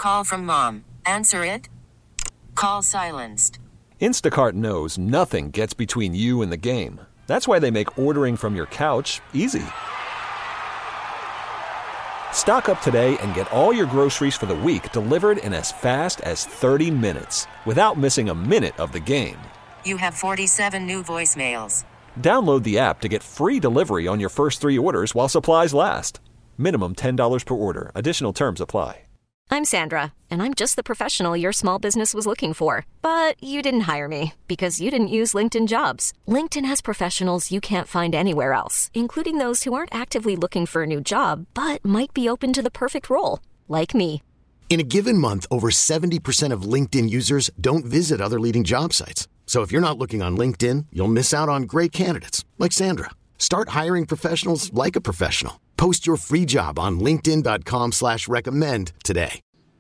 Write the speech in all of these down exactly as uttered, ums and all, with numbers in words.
Call from mom. Answer it. Call silenced. Instacart knows nothing gets between you and the game. That's why they make ordering from your couch easy. Stock up today and get all your groceries for the week delivered in as fast as thirty minutes without missing a minute of the game. You have forty-seven new voicemails. Download the app to get free delivery on your first three orders while supplies last. Minimum ten dollars per order. Additional terms apply. I'm Sandra, and I'm just the professional your small business was looking for. But you didn't hire me because you didn't use LinkedIn Jobs. LinkedIn has professionals you can't find anywhere else, including those who aren't actively looking for a new job, but might be open to the perfect role, like me. In a given month, over seventy percent of LinkedIn users don't visit other leading job sites. So if you're not looking on LinkedIn, you'll miss out on great candidates like Sandra. Start hiring professionals like a professional. Post your free job on linkedin.com slash recommend today.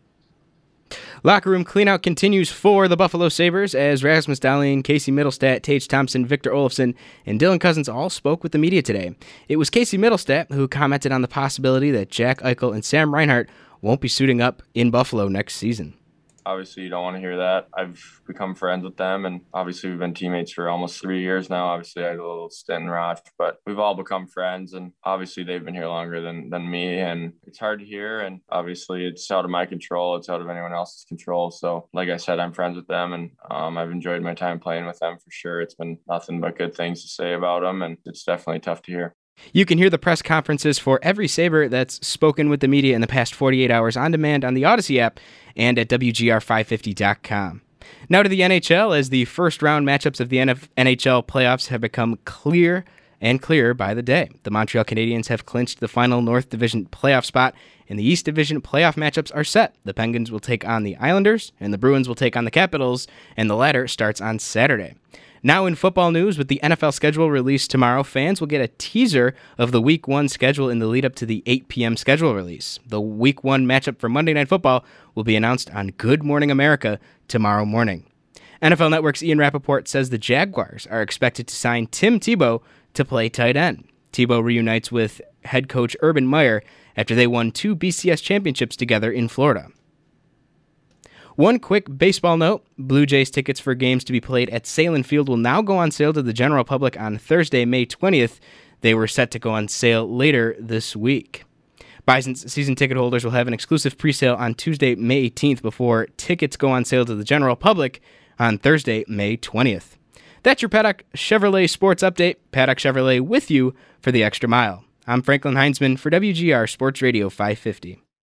Locker room cleanout continues for the Buffalo Sabres as Rasmus Dahlin, Casey Mittelstadt, Tage Thompson, Victor Olofsson, and Dylan Cousins all spoke with the media today. It was Casey Mittelstadt who commented on the possibility that Jack Eichel and Sam Reinhart won't be suiting up in Buffalo next season. Obviously, you don't want to hear that. I've become friends with them, and obviously we've been teammates for almost three years now. Obviously, I had a little stint in Raj, but we've all become friends, and obviously they've been here longer than, than me, and it's hard to hear, and obviously it's out of my control. It's out of anyone else's control. So, like I said, I'm friends with them, and um, I've enjoyed my time playing with them for sure. It's been nothing but good things to say about them, and it's definitely tough to hear. You can hear the press conferences for every Sabre that's spoken with the media in the past forty-eight hours on demand on the Odyssey app and at W G R five fifty dot com. Now to the N H L, as the first round matchups of the N H L playoffs have become clear and clearer by the day. The Montreal Canadiens have clinched the final North Division playoff spot, and the East Division playoff matchups are set. The Penguins will take on the Islanders, and the Bruins will take on the Capitals, and the latter starts on Saturday. Now in football news, with the N F L schedule released tomorrow, fans will get a teaser of the Week one schedule in the lead-up to the eight p.m. schedule release. The Week one matchup for Monday Night Football will be announced on Good Morning America tomorrow morning. N F L Network's Ian Rappaport says the Jaguars are expected to sign Tim Tebow to play tight end. Tebow reunites with head coach Urban Meyer after they won two B C S championships together in Florida. One quick baseball note, Blue Jays tickets for games to be played at Salem Field will now go on sale to the general public on Thursday, May twentieth. They were set to go on sale later this week. Bison's season ticket holders will have an exclusive presale on Tuesday, May eighteenth before tickets go on sale to the general public on Thursday, May twentieth. That's your Paddock Chevrolet Sports Update. Paddock Chevrolet with you for the extra mile. I'm Franklin Heinzman for W G R Sports Radio five fifty.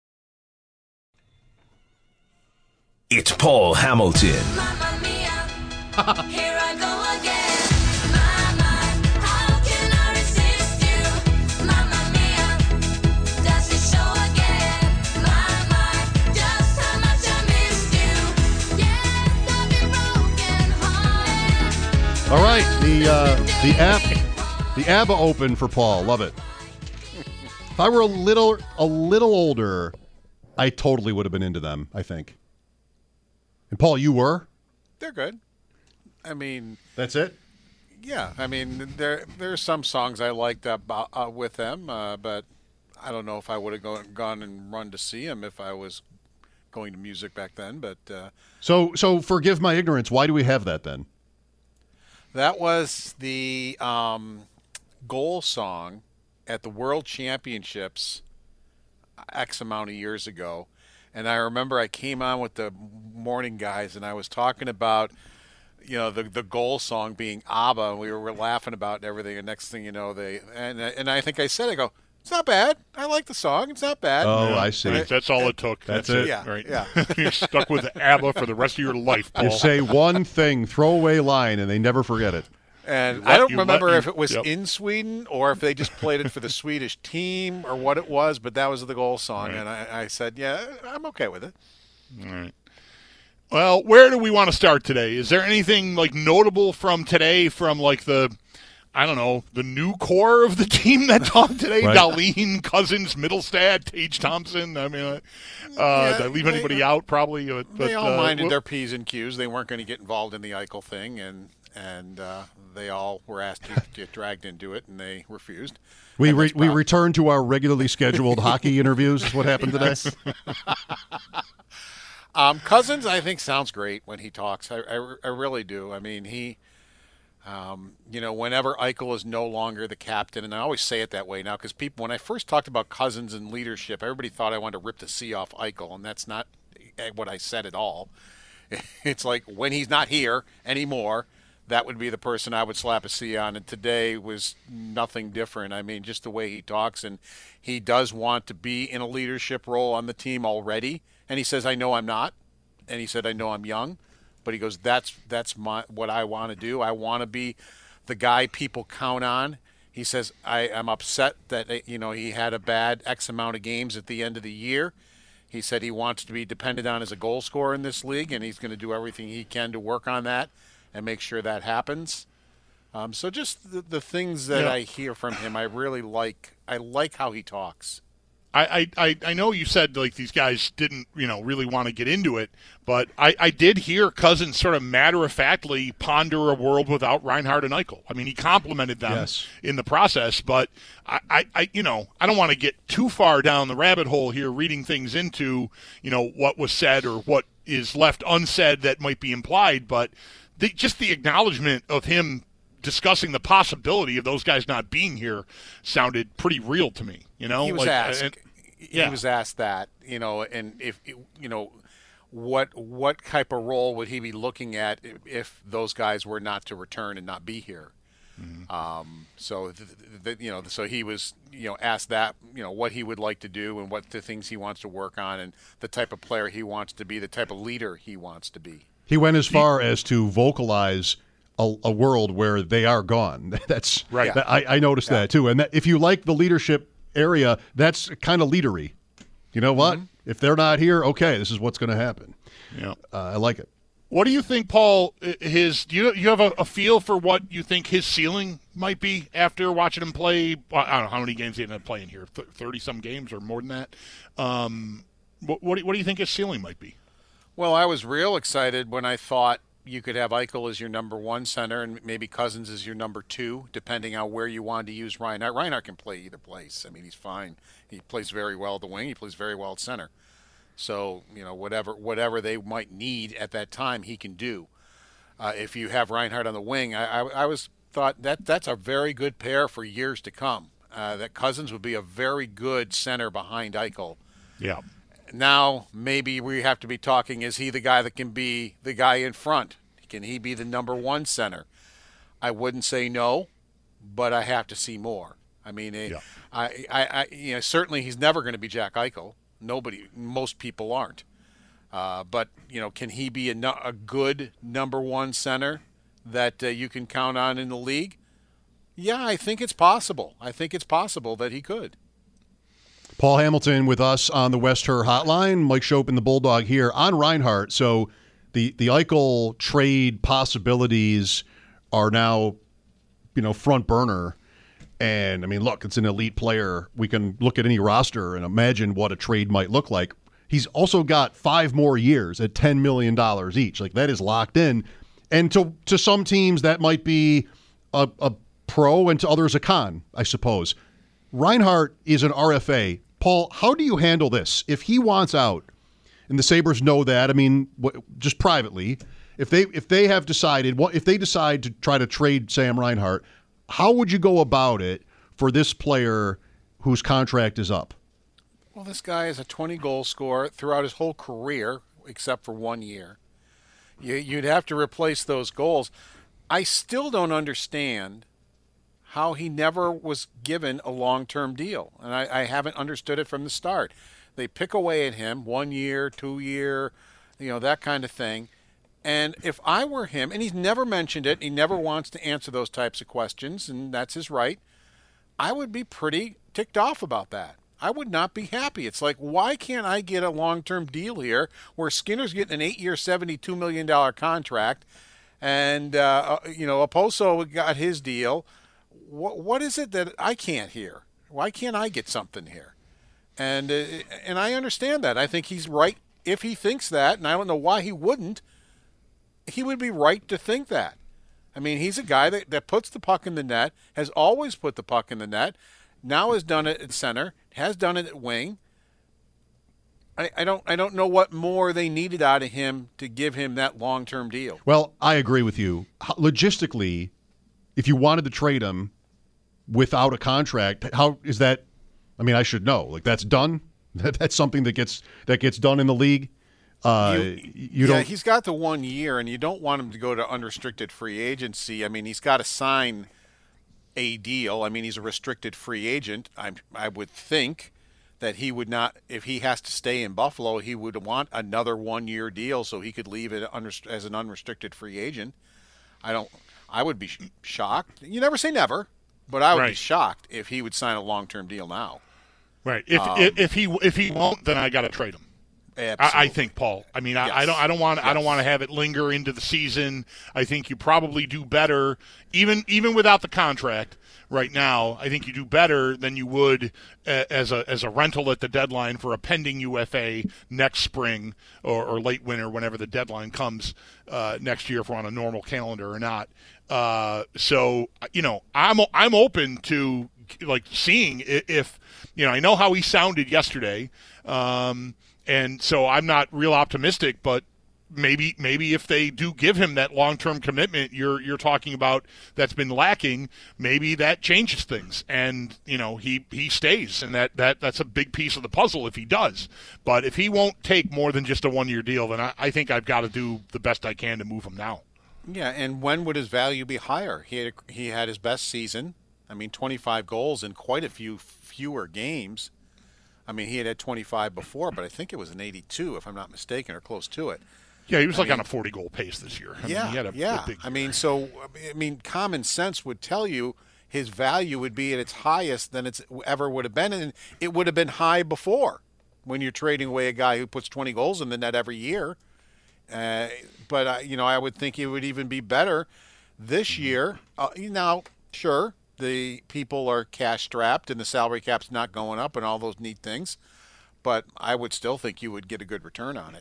It's Paul Hamilton. Mamma mia, here I go again. Mama, how can I resist you? Mamma mia, does it show again? Mama, just how much I missed you. Yes, I've been broken hearted. All right, the uh, the app, the ABBA Open for Paul. Love it. If I were a little a little older, I totally would have been into them, I think. And Paul, you were? They're good. I mean, that's it. Yeah, I mean, there there's some songs I liked about, uh, with them, uh, but I don't know if I would have gone gone and run to see them if I was going to music back then. But uh, so so forgive my ignorance. Why do we have that then? That was the um, goal song at the World Championships X amount of years ago. And I remember I came on with the morning guys, and I was talking about, you know, the the goal song being ABBA, and we were, were laughing about it and everything. And next thing you know, they and and I think I said, I go, it's not bad. I like the song. It's not bad. Oh, yeah, I see. Right. That's all it took. That's, That's it. Yeah, right. yeah. You're stuck with ABBA for the rest of your life, Paul. You say one thing, throwaway line, and they never forget it. And let, I don't you remember let, if it was yep. in Sweden or if they just played it for the Swedish team or what it was, but that was the goal song. Right. And I, I said, yeah, I'm okay with it. All right. Well, where do we want to start today? Is there anything like notable from today from like the, I don't know, the new core of the team that talked today? Right. Dahlin, Cousins, Mittelstadt, Tage Thompson. I mean, uh, Yeah, did I leave they- anybody out? Probably. But, They all uh, minded well, their P's and Q's. They weren't going to get involved in the Eichel thing, and and uh, they all were asked to get dragged into it, and they refused. We And re- that's we prob- return to our regularly scheduled hockey interviews. Is what happened today? Um, Cousins, I think, sounds great when he talks. I, I, I really do. I mean, he, um, you know, whenever Eichel is no longer the captain, and I always say it that way now because people, when I first talked about Cousins and leadership, everybody thought I wanted to rip the C off Eichel, and that's not what I said at all. It's like when he's not here anymore, that would be the person I would slap a C on. And today was nothing different. I mean, just the way he talks, and he does want to be in a leadership role on the team already. And he says, I know I'm not. And he said, I know I'm young. But he goes, that's that's my what I want to do. I want to be the guy people count on. He says, I am upset that, you know, he had a bad X amount of games at the end of the year. He said he wants to be depended on as a goal scorer in this league, and he's going to do everything he can to work on that and make sure that happens. Um, so just the, the things that Yeah. I hear from him, I really like. I like how he talks. I, I, I know you said like these guys didn't, you know, really want to get into it, but I, I did hear Cousins sort of matter-of-factly ponder a world without Reinhart and Eichel. I mean, he complimented them Yes. in the process, but I, I, I, you know, I don't want to get too far down the rabbit hole here reading things into, you know, what was said or what is left unsaid that might be implied, but the, just the acknowledgement of him discussing the possibility of those guys not being here sounded pretty real to me. You know, he was like, asked. and- he yeah. was asked that, you know, and if you know, what what type of role would he be looking at if, if those guys were not to return and not be here? Mm-hmm. Um, so th- th- th- you know, so he was you know asked that, you know, what he would like to do and what the things he wants to work on and the type of player he wants to be, the type of leader he wants to be. He went as far as to vocalize a, a world where they are gone. That's Right. that- I, I noticed that too. And that, if you like the leadership area, that's kind of leadery. You know what? If they're not here, okay, this is what's going to happen. Yeah. Uh, I like it. What do you think, Paul? i- His do you you have a, a feel for what you think his ceiling might be after watching him play? I don't know how many games he ended up playing here, thirty some games or more than that. Um, what what do, what do you think his ceiling might be? Well, I was real excited when I thought you could have Eichel as your number one center and maybe Cousins as your number two, depending on where you wanted to use Reinhart. Reinhart can play either place. I mean, he's fine. He plays very well at the wing. He plays very well at center. So, you know, whatever whatever they might need at that time, he can do. Uh, if you have Reinhart on the wing, I, I, I was thought that that's a very good pair for years to come. Uh, that Cousins would be a very good center behind Eichel. Yeah. Now, maybe we have to be talking, is he the guy that can be the guy in front? Can he be the number one center? I wouldn't say no, but I have to see more. I mean, eh, Yeah. I, I, I, you know, certainly he's never going to be Jack Eichel. Nobody, most people aren't. Uh, but, you know, can he be a, nu- a good number one center that uh, you can count on in the league? Yeah, I think it's possible. I think it's possible that he could. Paul Hamilton with us on the West Her Hotline. Mike Schopen, the Bulldog, here on Reinhart. So the the Eichel trade possibilities are now, you know, front burner. And, I mean, look, it's an elite player. We can look at any roster and imagine what a trade might look like. He's also got five more years at ten million dollars each. Like, that is locked in. And to to some teams, that might be a, a pro, and to others, a con, I suppose. Reinhart is an R F A. Paul, how do you handle this? If he wants out, and the Sabres know that, I mean, wh- just privately, if they if they have decided, what if they decide to try to trade Sam Reinhart, how would you go about it for this player whose contract is up? Well, this guy is a twenty-goal scorer throughout his whole career, except for one year. You, you'd have to replace those goals. I still don't understand how he never was given a long-term deal, and I, I haven't understood it from the start. They pick away at him, one year, two year, you know, that kind of thing. And if I were him, and he's never mentioned it, he never wants to answer those types of questions, and that's his right, I would be pretty ticked off about that. I would not be happy. It's like, why can't I get a long-term deal here where Skinner's getting an eight-year, seventy-two million dollars contract, and, uh, you know, Oposo got his deal. What What is it that I can't hear? Why can't I get something here? And, uh, and I understand that. I think he's right if he thinks that, and I don't know why he wouldn't. He would be right to think that. I mean, he's a guy that, that puts the puck in the net, has always put the puck in the net, now has done it at center, has done it at wing. I, I don't I don't know what more they needed out of him to give him that long-term deal. Well, I agree with you. How- Logistically, if you wanted to trade him without a contract, how is that? I mean, I should know. Like that's done. That, that's something that gets that gets done in the league. Uh, you, you yeah, don't. he's got the one year, and you don't want him to go to unrestricted free agency. I mean, he's got to sign a deal. I mean, he's a restricted free agent. I I would think that he would not, if he has to stay in Buffalo, he would want another one-year deal so he could leave it unrest- as an unrestricted free agent. I don't. I would be sh- shocked. You never say never, but I would be Right. shocked if he would sign a long-term deal now. Right. If Um, if, if he if he won't, then I got to trade him. I, I Absolutely. think, Paul. I mean, I, Yes. I don't. I don't want. I don't Yes. want to have it linger into the season. I think you probably do better, even even without the contract. Right now, I think you do better than you would uh, as a as a rental at the deadline for a pending U F A next spring or, or late winter, whenever the deadline comes uh, next year, if we're on a normal calendar or not. Uh, so you know, I'm I'm open to like seeing i- if you know. I know how he sounded yesterday. Um, And so I'm not real optimistic, but maybe maybe if they do give him that long-term commitment you're you're talking about that's been lacking, maybe that changes things, and you know he he stays, and that, that that's a big piece of the puzzle if he does. But if he won't take more than just a one-year deal, then I, I think I've got to do the best I can to move him now. Yeah, and when would his value be higher? He had he had his best season. I mean, twenty-five goals in quite a few fewer games. I mean, he had had twenty-five before, but I think it was an eighty-two, if I'm not mistaken, or close to it. Yeah, he was I like mean, on a forty-goal pace this year. I yeah, mean, he had a, yeah. a big I mean, so I mean, common sense would tell you his value would be at its highest than it's ever would have been, and it would have been high before when you're trading away a guy who puts twenty goals in the net every year. Uh, but uh, you know, I would think it would even be better this year. Uh, now, sure, the people are cash strapped and the salary cap's not going up and all those neat things, but I would still think you would get a good return on it.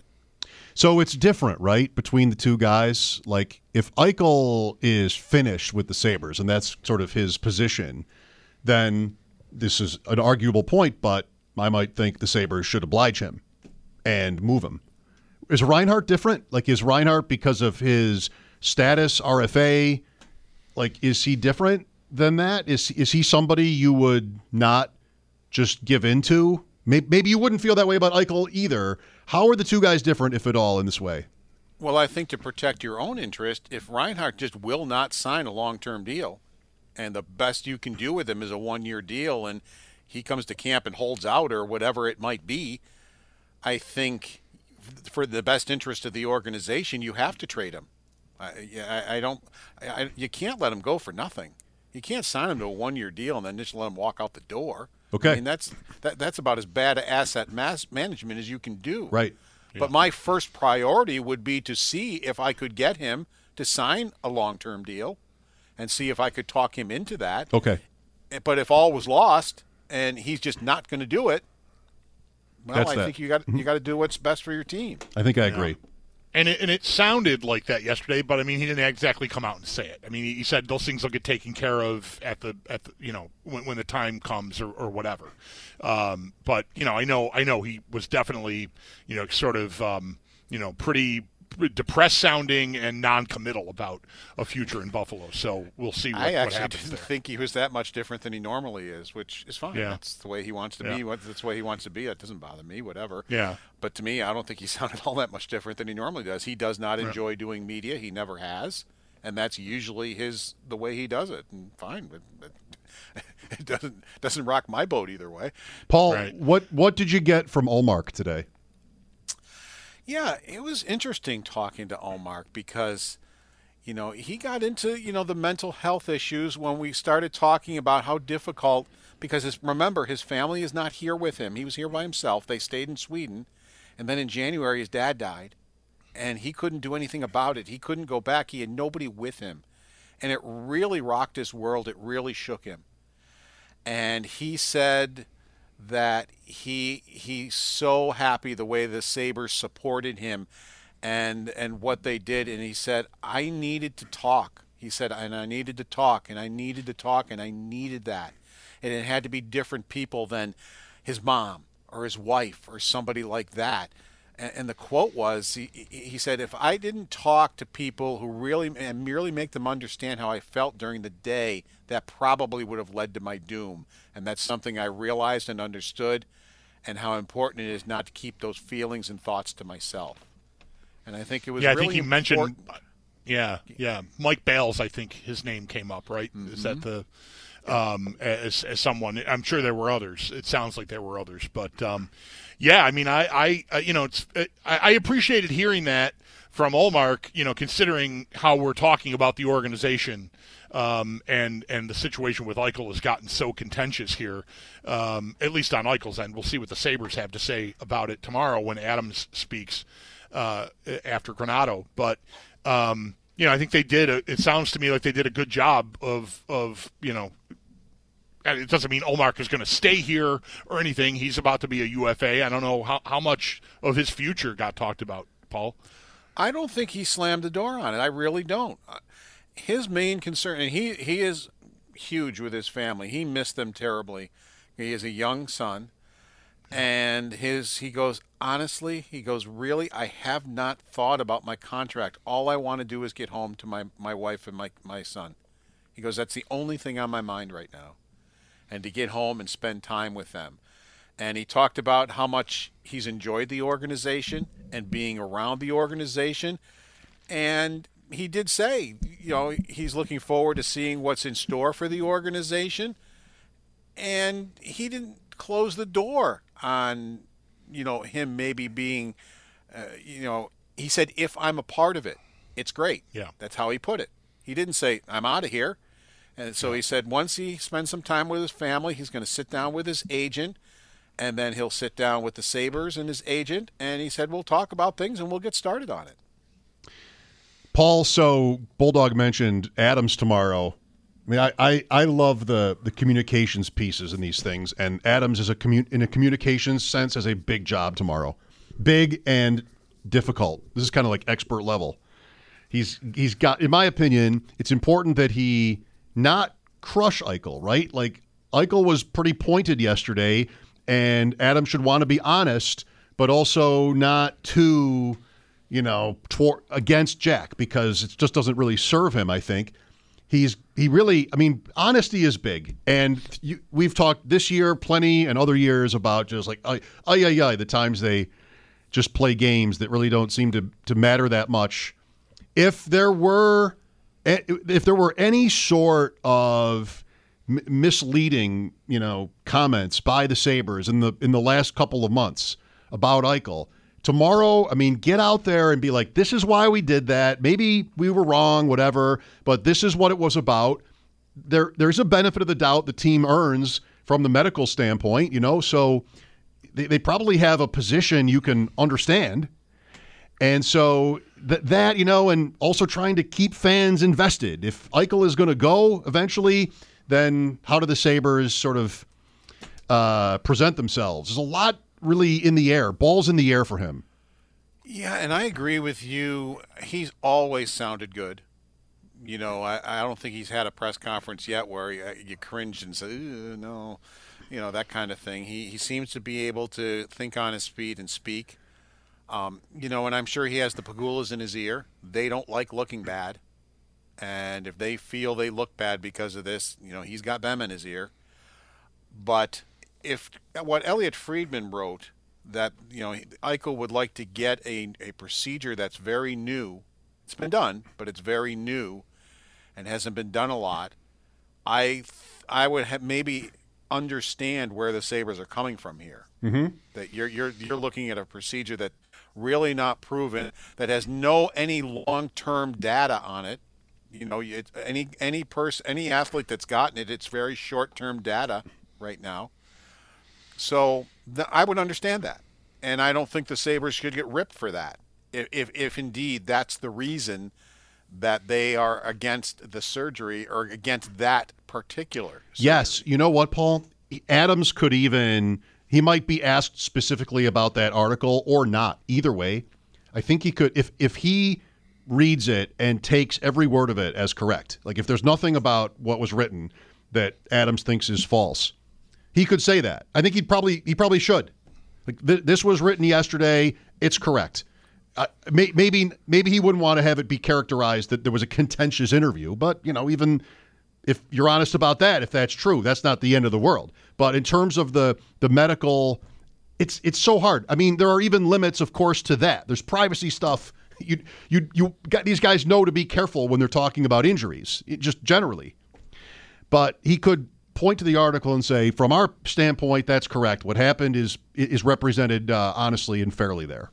So it's different, right, between the two guys? Like, if Eichel is finished with the Sabres, and that's sort of his position, then this is an arguable point, but I might think the Sabres should oblige him and move him. Is Reinhart different? Like, is Reinhart, because of his status, R F A, like, is he different than that? Is, is he somebody you would not just give into? Maybe, maybe you wouldn't feel that way about Eichel either. How are the two guys different, if at all, in this way? Well, I think to protect your own interest, if Reinhart just will not sign a long-term deal, and the best you can do with him is a one-year deal, and he comes to camp and holds out or whatever it might be, I think for the best interest of the organization, you have to trade him. I, I, I don't. I, you can't let him go for nothing. You can't sign him to a one-year deal and then just let him walk out the door. Okay. I mean, that's that, that's about as bad asset mass management as you can do. Right. But my first priority would be to see if I could get him to sign a long-term deal and see if I could talk him into that. Okay. But if all was lost and he's just not going to do it, well, That's I that. think you got you got to do what's best for your team. I think I agree. And it, and it sounded like that yesterday, but I mean, he didn't exactly come out and say it. I mean, he said those things will get taken care of at the at the you know when, when the time comes or, or whatever. Um, but you know, I know I know he was definitely you know sort of um, you know pretty depressed sounding and non-committal about a future in Buffalo. So we'll see what, I what actually happens didn't there. think he was that much different than he normally is, which is fine. Yeah. That's the way he wants to Yeah. be. What- That's the way he wants to be. It doesn't bother me, whatever. Yeah. But to me, I don't think he sounded all that much different than he normally does. He does not Right. enjoy doing media. He never has. And that's usually his the way he does it. And fine, but, but it doesn't doesn't rock my boat either way. Paul, what what did you get from Olmark today? Yeah, it was interesting talking to Omar because, you know, he got into, you know, the mental health issues when we started talking about how difficult, because his, remember, his family is not here with him. He was here by himself. They stayed in Sweden. And then in January, his dad died. And he couldn't do anything about it. He couldn't go back. He had nobody with him. And it really rocked his world. It really shook him. And he said that he he's so happy the way the Sabres supported him and and what they did. And he said, I needed to talk. He said, and I needed to talk, and I needed to talk, and I needed that. And it had to be different people than his mom or his wife or somebody like that. And, and the quote was, he, he said, if I didn't talk to people who really and merely make them understand how I felt during the day, that probably would have led to my doom. And that's something I realized and understood, and how important it is not to keep those feelings and thoughts to myself. And I think it was yeah, really I think he important. mentioned, yeah, yeah, Mike Bales, I think his name came up, right? Mm-hmm. Is that the, um, as, as someone, I'm sure there were others. It sounds like there were others, but, um, yeah, I mean, I, I, uh, you know, it's, I, I appreciated hearing that from Ullmark, you know, considering how we're talking about the organization, um, and, and the situation with Eichel has gotten so contentious here, um, at least on Eichel's end. We'll see what the Sabres have to say about it tomorrow when Adams speaks. Uh, after Granato, but um, you know, I think they did. A, it sounds to me like they did a good job of of you know. It doesn't mean Ullmark is going to stay here or anything. He's about to be a U F A. I don't know how how much of his future got talked about, Paul. I don't think he slammed the door on it. I really don't. His main concern, and he he is huge with his family. He missed them terribly. He has a young son. And his, he goes, honestly, he goes, really, I have not thought about my contract. All I want to do is get home to my, my wife and my, my son. He goes, that's the only thing on my mind right now. And to get home and spend time with them. And he talked about how much he's enjoyed the organization and being around the organization. And he did say, you know, he's looking forward to seeing what's in store for the organization. And he didn't close the door on, you know, him maybe being, uh, you know, he said, if I'm a part of it, it's great. Yeah. That's how he put it. He didn't say, I'm out of here. And so he said once he spends some time with his family, he's going to sit down with his agent, and then he'll sit down with the Sabres and his agent, and he said, we'll talk about things and we'll get started on it. Paul, so Bulldog mentioned Adams tomorrow. I mean, I, I, I love the, the communications pieces in these things, and Adams is a commu- in a communications sense has a big job tomorrow, big and difficult. This is kind of like expert level. He's he's got, in my opinion, it's important that he not crush Eichel, right? Like Eichel was pretty pointed yesterday, and Adams should want to be honest, but also not too, you know, tor- against Jack, because it just doesn't really serve him. I think. He's he really, I mean, honesty is big. And you, we've talked this year plenty and other years about just like, ay, ay, ay, ay, the times they just play games that really don't seem to, to matter that much. If there were if there were any sort of m- misleading, you know, comments by the Sabres in the in the last couple of months about Eichel, tomorrow, I mean, get out there and be like, this is why we did that. Maybe we were wrong, whatever, but this is what it was about. There, There's a benefit of the doubt the team earns from the medical standpoint, you know, so they, they probably have a position you can understand. And so th- that, you know, and also trying to keep fans invested. If Eichel is going to go eventually, then how do the Sabres sort of uh, present themselves? There's a lot really in the air, balls in the air for him. Yeah, and I agree with you. He's always sounded good. You know, I, I don't think he's had a press conference yet where you, you cringe and say, no, you know, that kind of thing. He he seems to be able to think on his feet and speak. Um, you know, and I'm sure he has the Pagulas in his ear. They don't like looking bad. And if they feel they look bad because of this, you know, he's got them in his ear. But if what Elliot Friedman wrote, that, you know, Eichel would like to get a, a procedure that's very new. It's been done, but it's very new and hasn't been done a lot. I I would have maybe understand where the Sabres are coming from here. Mm-hmm. That you're you're you're looking at a procedure that really not proven, that has no any long-term data on it. You know, it, any any person, any athlete that's gotten it, it's very short-term data right now. So the, I would understand that, and I don't think the Sabres should get ripped for that. If, if if indeed that's the reason that they are against the surgery or against that particular surgery. Yes, you know what, Paul? Adams could even, he might be asked specifically about that article or not. Either way, I think he could, if if he reads it and takes every word of it as correct, like if there's nothing about what was written that Adams thinks is false, he could say that. I think he'd probably he probably should. Like th- this was written yesterday. It's correct. Uh, may- maybe maybe he wouldn't want to have it be characterized that there was a contentious interview, but you know, even if you're honest about that, if that's true, that's not the end of the world. But in terms of the the medical, it's it's so hard. I mean, there are even limits, of course, to that. There's privacy stuff. You you you got these guys know to be careful when they're talking about injuries, it, just generally. But he could point to the article and say, from our standpoint, that's correct. What happened is is represented uh, honestly and fairly there.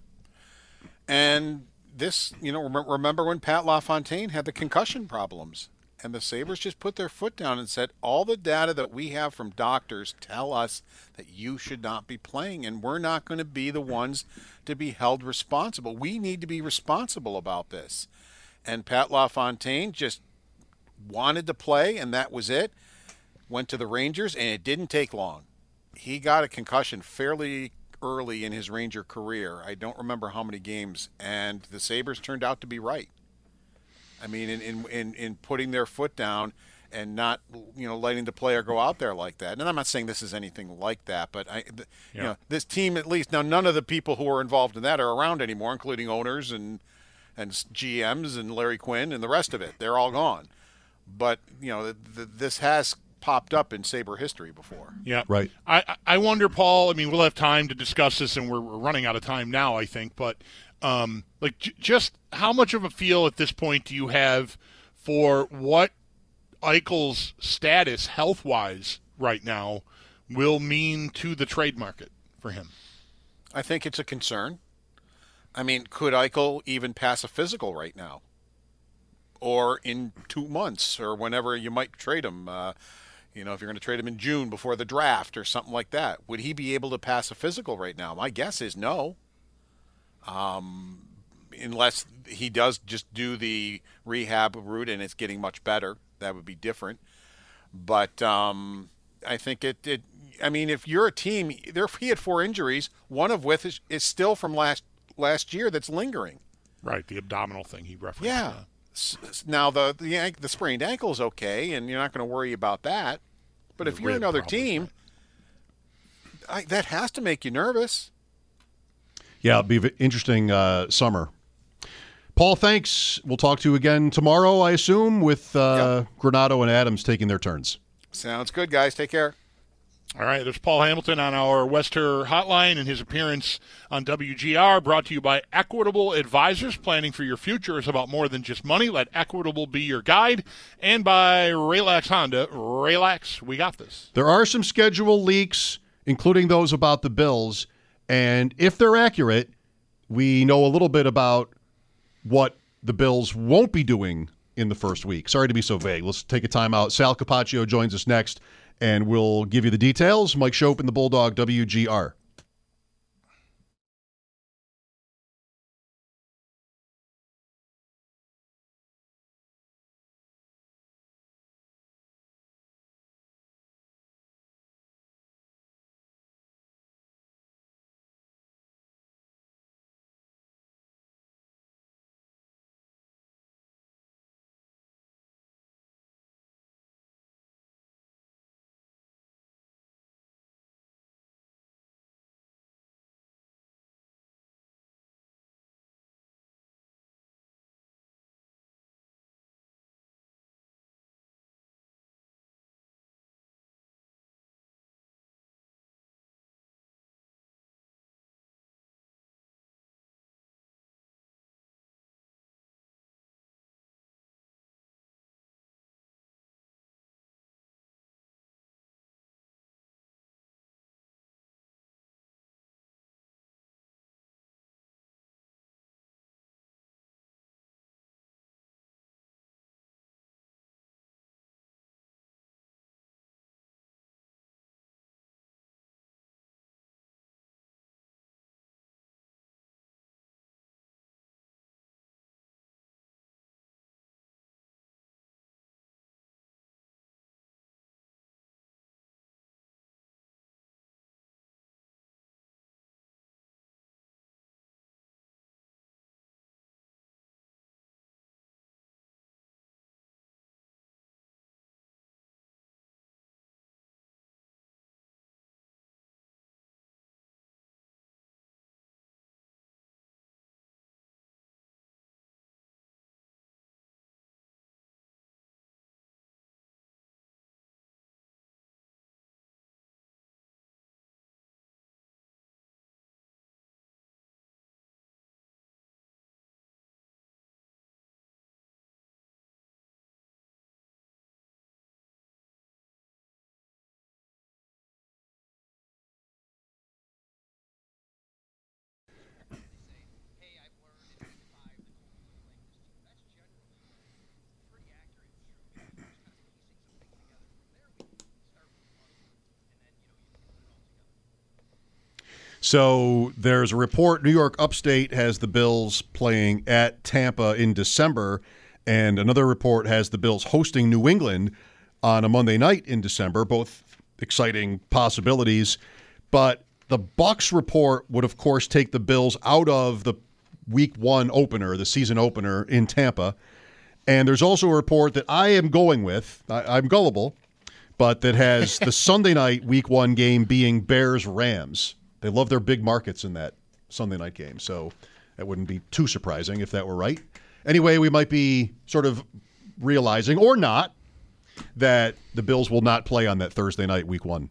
And this, you know, rem- remember when Pat LaFontaine had the concussion problems, and the Sabres just put their foot down and said, all the data that we have from doctors tell us that you should not be playing, and we're not going to be the ones to be held responsible. We need to be responsible about this. And Pat LaFontaine just wanted to play, and that was it. Went to the Rangers, and it didn't take long. He got a concussion fairly early in his Ranger career. I don't remember how many games, and the Sabres turned out to be right. I mean, in in, in, in putting their foot down and not, you know, letting the player go out there like that. And I'm not saying this is anything like that, but I, the, Yeah. you know, this team at least, now none of the people who are involved in that are around anymore, including owners and and G Ms and Larry Quinn and the rest of it. They're all gone. But, you know, the, the, this has popped up in Sabre history before. Yeah. Right. I, I wonder, Paul, I mean, we'll have time to discuss this, and we're, we're running out of time now, I think, but um, like j- just how much of a feel at this point do you have for what Eichel's status health-wise right now will mean to the trade market for him? I think it's a concern. I mean, could Eichel even pass a physical right now? Or in two months, or whenever you might trade him? Uh, you know, if you're going to trade him in June before the draft or something like that, would he be able to pass a physical right now? My guess is no. Um, unless he does just do the rehab route and it's getting much better, that would be different. But um, I think it, it. I mean, if you're a team, there he had four injuries, one of which is, is still from last last year that's lingering. Right, the abdominal thing he referenced. Yeah. S- s- Now the the ank- the sprained ankle is okay, and you're not going to worry about that. But if The you're rib another probably, team, I, that has to make you nervous. Yeah, it'll be an interesting uh, summer. Paul, thanks. We'll talk to you again tomorrow, I assume, with uh, Granato and Adams taking their turns. Sounds good, guys. Take care. All right, there's Paul Hamilton on our Wester hotline and his appearance on W G R, brought to you by Equitable Advisors. Planning for your future is about more than just money. Let Equitable be your guide. And by Relax Honda. Relax, we got this. There are some schedule leaks, including those about the Bills, and if they're accurate, we know a little bit about what the Bills won't be doing in the first week. Sorry to be so vague. Let's take a time out. Sal Capaccio joins us next, and we'll give you the details. Mike Shope and the Bulldog, W G R. So there's a report New York Upstate has the Bills playing at Tampa in December, and another report has the Bills hosting New England on a Monday night in December, both exciting possibilities. But the Bucs report would, of course, take the Bills out of the week one opener, the season opener in Tampa. And there's also a report that I am going with, I, I'm gullible, but that has the Sunday night week one game being Bears-Rams. They love their big markets in that Sunday night game, so that wouldn't be too surprising if that were right. Anyway, we might be sort of realizing, or not, that the Bills will not play on that Thursday night week one.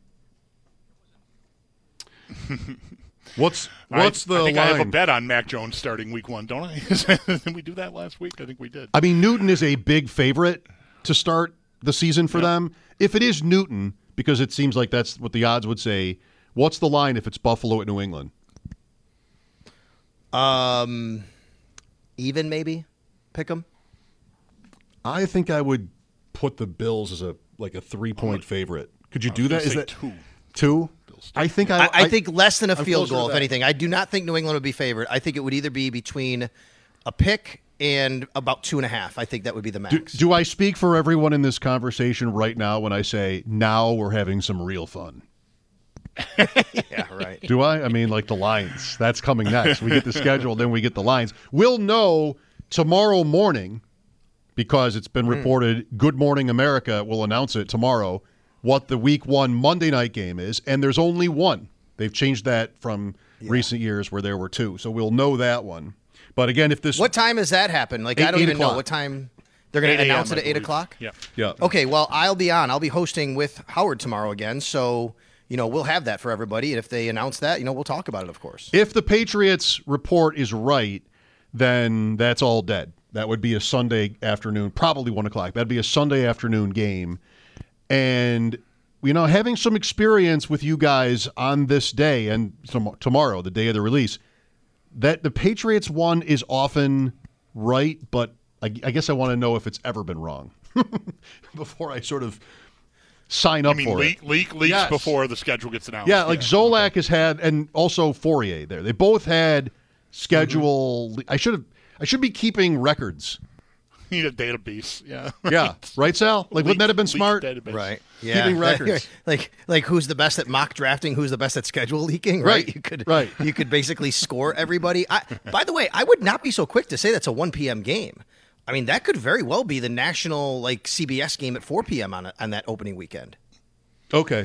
What's what's I, the I think line? I have a bet on Mac Jones starting week one, don't I? Didn't we do that last week? I think we did. I mean, Newton is a big favorite to start the season for Yep. them. If it is Newton, because it seems like that's what the odds would say, what's the line if it's Buffalo at New England? Um, even maybe pick them. I think I would put the Bills as a like a three point favorite. Could you I was do gonna that? Is say that two? Two? I think I, I, I think less than a I'm field closer to goal, if that. anything. I do not think New England would be favored. I think it would either be between a pick and about two and a half. I think that would be the max. Do, do I speak for everyone in this conversation right now when I say now we're having some real fun? Yeah, right. Do I? I mean, like the lines. That's coming next. We get the schedule, then we get the lines. We'll know tomorrow morning because it's been reported Good Morning America will announce it tomorrow what the week one Monday night game is, and there's only one. They've changed that from recent years where there were two. So we'll know that one. But again, if this What time does that happen? Like, Eight- I don't eight even know o'clock. what time they're going to eight a.m., announce it I at eight believe. o'clock. Yeah. Yeah. Okay, well, I'll be on. I'll be hosting with Howard tomorrow again, so you know we'll have that for everybody. And if they announce that, you know, we'll talk about it, of course. If the Patriots report is right, then that's all dead. That would be a Sunday afternoon, probably one o'clock. That'd be a Sunday afternoon game. And, you know, having some experience with you guys on this day and tom- tomorrow, the day of the release, that the Patriots one is often right, but I, I guess I want to know if it's ever been wrong before I sort of sign I up mean, for leak, it. leak, leaks Yes. before the schedule gets announced. Yeah, like Zolak has had, and also Fourier there. They both had schedule. I should have. I should be keeping records. You need a database. Yeah. Yeah, right, Sal. Like, wouldn't that have been Leaked smart? database. Right. Yeah. Keeping records. like like who's the best at mock drafting, who's the best at schedule leaking, right? Right, You could right. you could basically score everybody. I, by the way, I would not be so quick to say that's a one p.m. game. I mean, that could very well be the national like C B S game at four p.m. on a, on that opening weekend. Okay.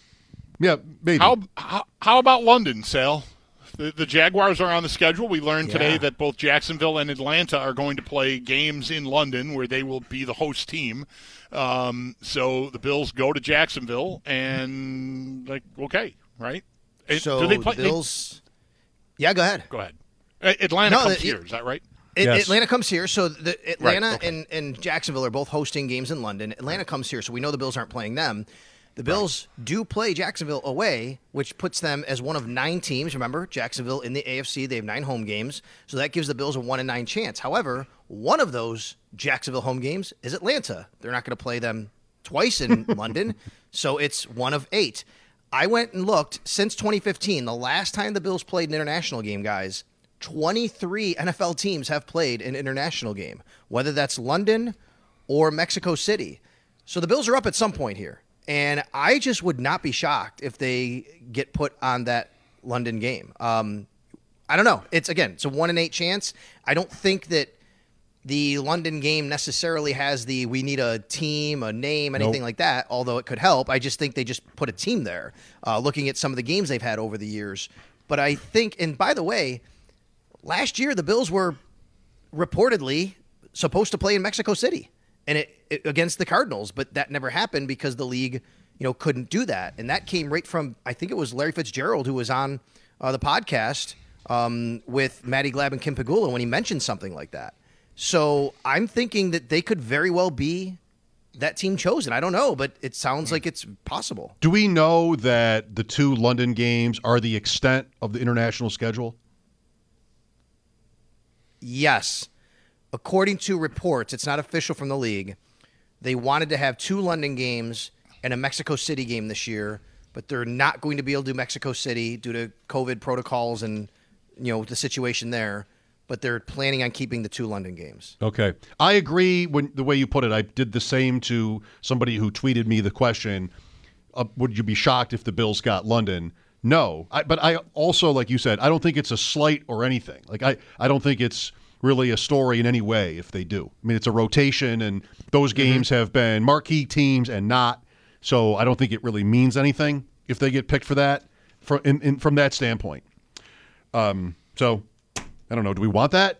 Yeah, maybe. How, how how about London, Sal? The, the Jaguars are on the schedule. We learned today Yeah. that both Jacksonville and Atlanta are going to play games in London where they will be the host team. Um, so the Bills go to Jacksonville and, like, okay, right? And So do they play, the Bills. Yeah, go ahead. they- go ahead. A- Atlanta No, comes the- here, is that right? It, Yes. Atlanta comes here, so the Atlanta okay. and, and Jacksonville are both hosting games in London. Atlanta comes here, so we know the Bills aren't playing them. The Bills do play Jacksonville away, which puts them as one of nine teams. Remember, Jacksonville in the A F C, they have nine home games, so that gives the Bills a one in nine chance. However, one of those Jacksonville home games is Atlanta. They're not going to play them twice in London, so it's one of eight. I went and looked since twenty fifteen, the last time the Bills played an international game, guys. twenty-three N F L teams have played an international game, whether that's London or Mexico City. So the Bills are up at some point here. And I just would not be shocked if they get put on that London game. Um, I don't know. It's, again, it's a one in eight chance. I don't think that the London game necessarily has the we need a team, a name, anything Nope. like that, although it could help. I just think they just put a team there, uh, looking at some of the games they've had over the years. But I think, and by the way, last year the Bills were reportedly supposed to play in Mexico City and it, it against the Cardinals, but that never happened because the league, you know, couldn't do that. And that came right from, I think it was Larry Fitzgerald who was on uh, the podcast um, with Matty Glab and Kim Pagula when he mentioned something like that. So I'm thinking that they could very well be that team chosen. I don't know, but it sounds like it's possible. Do we know that the two London games are the extent of the international schedule? Yes. According to reports, it's not official from the league, they wanted to have two London games and a Mexico City game this year, but they're not going to be able to do Mexico City due to COVID protocols and you know the situation there. But they're planning on keeping the two London games. Okay. I agree when the way you put it. I did the same to somebody who tweeted me the question, uh, would you be shocked if the Bills got London? No. I, but I also, like you said, I don't think it's a slight or anything. Like I, I don't think it's really a story in any way if they do. I mean, it's a rotation, and those games mm-hmm. have been marquee teams and not. So I don't think it really means anything if they get picked for that from, in, in, from that standpoint. Um. So... I don't know. Do we want that?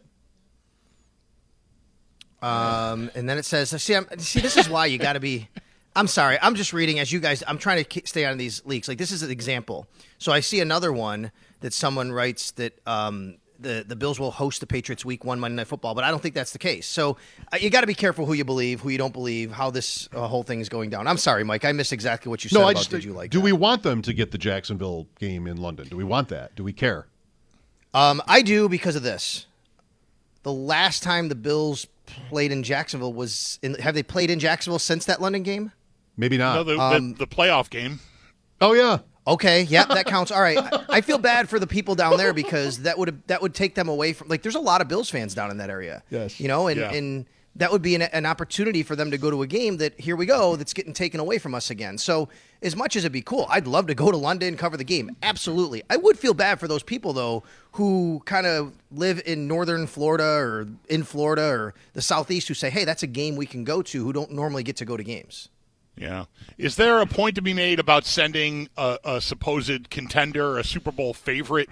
Um, and then it says, see, I'm, see, this is why you got to be. I'm sorry. I'm just reading as you guys. I'm trying to stay on these leaks. Like this is an example. So I see another one that someone writes that um, the the Bills will host the Patriots Week One Monday Night Football, but I don't think that's the case. So uh, you got to be careful who you believe, who you don't believe, how this uh, whole thing is going down. I'm sorry, Mike. I missed exactly what you said. No, about I just. Did you like? Do that. we want them to get the Jacksonville game in London? Do we want that? Do we care? Um, I do because of this. The last time the Bills played in Jacksonville was in. Have they played in Jacksonville since that London game? Maybe not. No, the, Um, the, the playoff game. Oh yeah. Okay, yep, that counts. All right, I, I feel bad for the people down there because that would that would take them away from. Like, there's a lot of Bills fans down in that area. Yes. You know, and Yeah. and that would be an, an opportunity for them to go to a game that here we go that's getting taken away from us again. So as much as it'd be cool, I'd love to go to London, cover the game. Absolutely. I would feel bad for those people, though, who kind of live in northern Florida or in Florida or the Southeast who say, hey, that's a game we can go to, who don't normally get to go to games. Yeah. Is there a point to be made about sending a, a supposed contender, a Super Bowl favorite,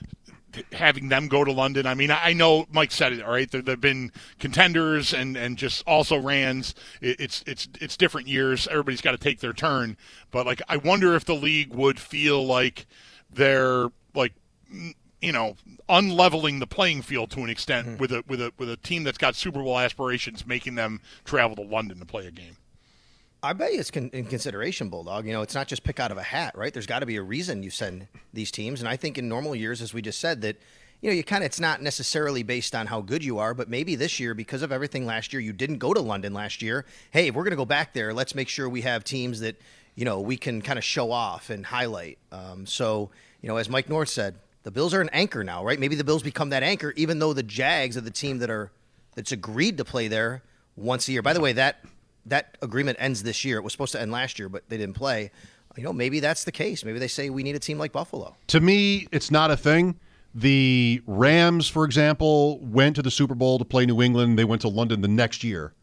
having them go to London? I mean, I know Mike said it, all right? There have been contenders and, and just also Rans. It, it's it's it's different years. Everybody's got to take their turn. But, like, I wonder if the league would feel like they're, like, you know, unleveling the playing field to an extent mm-hmm. with a with a with a team that's got Super Bowl aspirations, making them travel to London to play a game. I bet you it's con- in consideration, Bulldog. You know, it's not just pick out of a hat, right? There's got to be a reason you send these teams. And I think in normal years, as we just said, that, you know, you kind of, it's not necessarily based on how good you are, but maybe this year, because of everything last year, you didn't go to London last year. Hey, if we're going to go back there, let's make sure we have teams that, you know, we can kind of show off and highlight. Um, so, you know, as Mike North said, the Bills are an anchor now, right? Maybe the Bills become that anchor, even though the Jags are the team that are, that's agreed to play there once a year. By the way, that, That agreement ends this year. It was supposed to end last year, but they didn't play. You know, maybe that's the case. Maybe they say we need a team like Buffalo. To me, it's not a thing. The Rams, for example, went to the Super Bowl to play New England. They went to London the next year.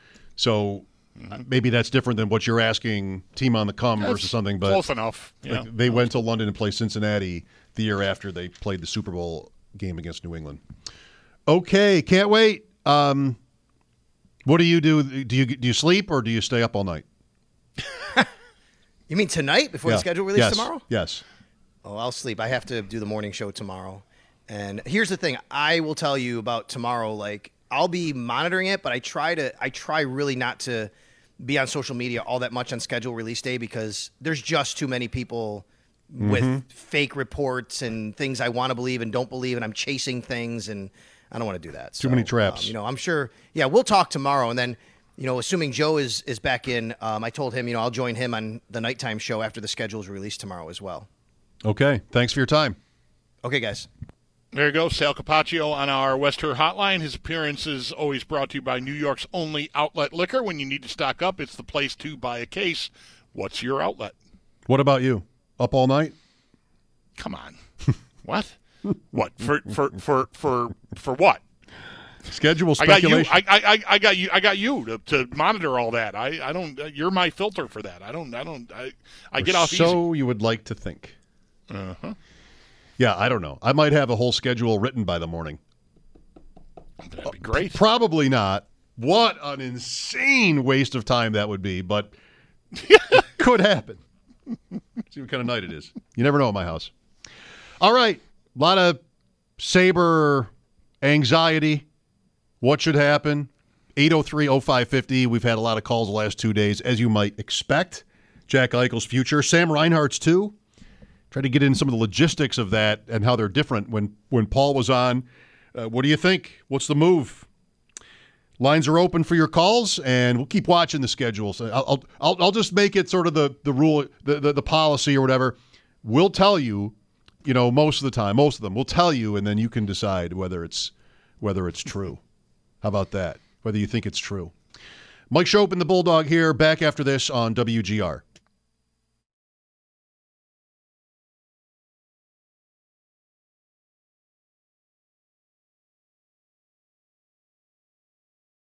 So mm-hmm. maybe that's different than what you're asking team on the come That's versus something. But close enough. Like, Yeah. they went to London and played Cincinnati the year after they played the Super Bowl game against New England. Okay, can't wait. Um, what do you do? Do you do you sleep or do you stay up all night? You mean tonight before Yeah. the schedule release yes. tomorrow? Yes. Oh, I'll sleep. I have to do the morning show tomorrow. And here's the thing. I will tell you about tomorrow. Like, I'll be monitoring it, but I try to I try really not to be on social media all that much on schedule release day because there's just too many people with Mhm. fake reports and things I want to believe and don't believe, and I'm chasing things, and I don't want to do that. Too many traps. Um, you know, I'm sure. Yeah, we'll talk tomorrow, and then, you know, assuming Joe is is back in, um, I told him, you know, I'll join him on the nighttime show after the schedule is released tomorrow as well. Okay. Thanks for your time. Okay, guys. There you go, Sal Capaccio on our West Her Hotline. His appearance is always brought to you by New York's only outlet liquor. When you need to stock up, it's the place to buy a case. What's your outlet? What about you? Up all night? Come on. What? What? For for for for for what? Schedule I got you. speculation. I, I, I got you. I got you to, to monitor all that. I, I don't. You're my filter for that. I don't. I don't. I, I get Or off so you would like to think. easy. Uh huh. Yeah, I don't know. I might have a whole schedule written by the morning. That'd be great. Probably not. What an insane waste of time that would be, but it could happen. See what kind of night it is. You never know at my house. All right. A lot of Sabre anxiety. What should happen? eight oh three oh five fifty. We've had a lot of calls the last two days, as you might expect. Jack Eichel's future. Sam Reinhart's too. Try to get in some of the logistics of that and how they're different. When when Paul was on, uh, what do you think? What's the move? Lines are open for your calls, and we'll keep watching the schedule. So I'll I'll I'll just make it sort of the the rule, the, the the policy or whatever. We'll tell you, you know, most of the time, most of them, we'll tell you, and then you can decide whether it's whether it's true. How about that? Whether you think it's true. Mike Schopp and the Bulldog here, back after this on W G R.